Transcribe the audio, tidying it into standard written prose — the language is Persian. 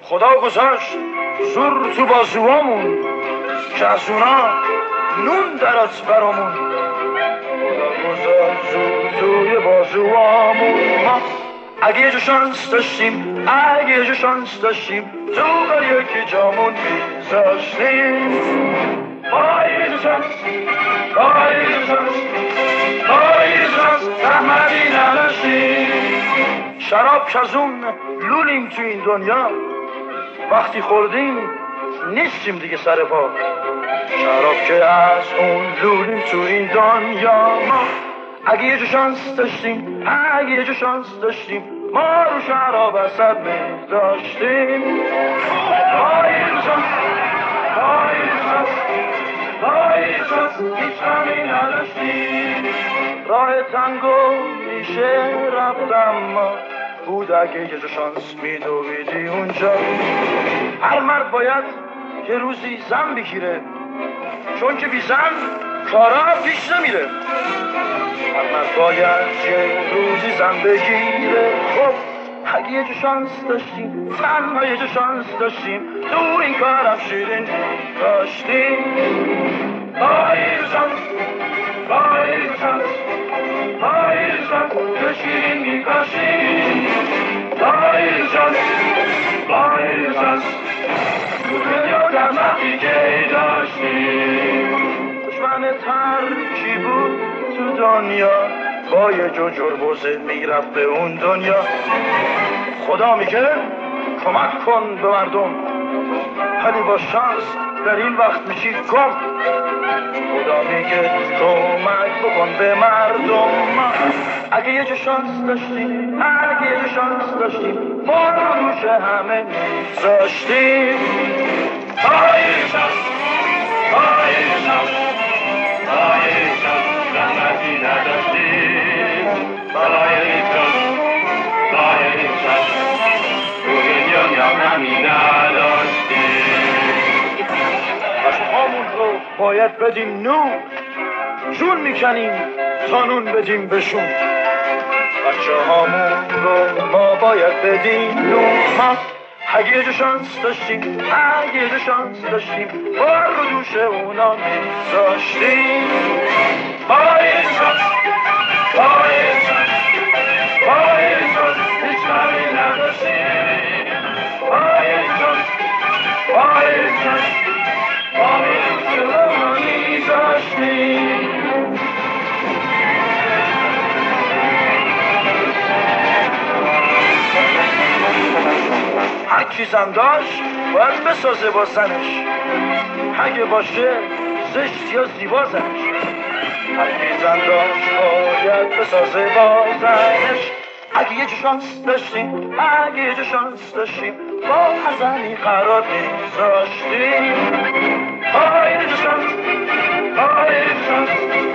خدا گذاشت زور تو بازوامون که از اونا نون درات برامون. خدا گذاشت زور توی بازوامون. ما اگه یه جو شانس داشتیم، اگه یه جو شانس داشتیم، تو بر یکی جامون میذاشتیم. یه جو شانس، یه جو شانس، یه جو شانس زحمتی نداشتیم. شراب کزون لولیم تو این دنیا، وقتی خوردیم نیستیم دیگه سر پا. شراب که از اون لولیم تو این دنیا. ما اگه یه جو شانس داشتیم، اگه یه جو شانس داشتیم، ما رو شراب اصد می‌داشتیم. یه جو شانس، یه جو شانس، یه جو شانس هیچ غمی نداشتیم. راه تنگو میشه رفتم ما بود اگه یه جو شانس میدویدی اونجا. هر مرد باید یه روزی زن بگیره، چون که بی زن کارا پیش نمیره. هر مرد باید یه روزی زن بگیره. خب اگه یه جو شانس داشتیم، تنها یه جو شانس داشتیم، تو این کارم شیرین داشتیم. یه جو شانس، یه جو شانس، یه جو شانس که شیرین میکاشیم. یه جو شانس، یه جو شانس تو دنیا در وقتی که داشتیم. دشمن ترکی بود تو دنیا، با یه جو جربوزه میرفت به اون دنیا. خدا میگه کمک کن به مردم، ولی با شانس در این وقت میشی گم. خدا میگه کمک بکن به مردم. اگه یه جو شانس داشتیم، اگه یه جو شانس داشتیم، ما رو دوش همه میذاشتیم. یه جو شانس، یه جو شانس، یه جو شانس زحمتی نداشتیم. یه جو شانس توی دنیا همی نداشتیم. عشقامون رو باید بدیم نون، جون میکنیم تا نون بدیم بهشون. بچه هامون رو ما باید بدیم نون. ما اگه یه جو شانس داشتیم، اگه یه جو شانس داشتیم، بار رو دوش اونا میذاشتیم. یه جو شانس، یه جو شانس، یه جو شانس هیچ غمی نداشتیم. یه جو شانس، یه جو شانس ما دوش اونا میذاشتیم. هر کی زن داشت باید بسازه با زنش، اگه باشه زشت یا زیبا زنش. هر کی زن داشت باید بسازه با زنش. اگه یه جو شانس داشتیم، اگه یه جو شانس داشتیم، با هر زنی قرار میذاشتیم. یه جو شانس، یه جو شانس،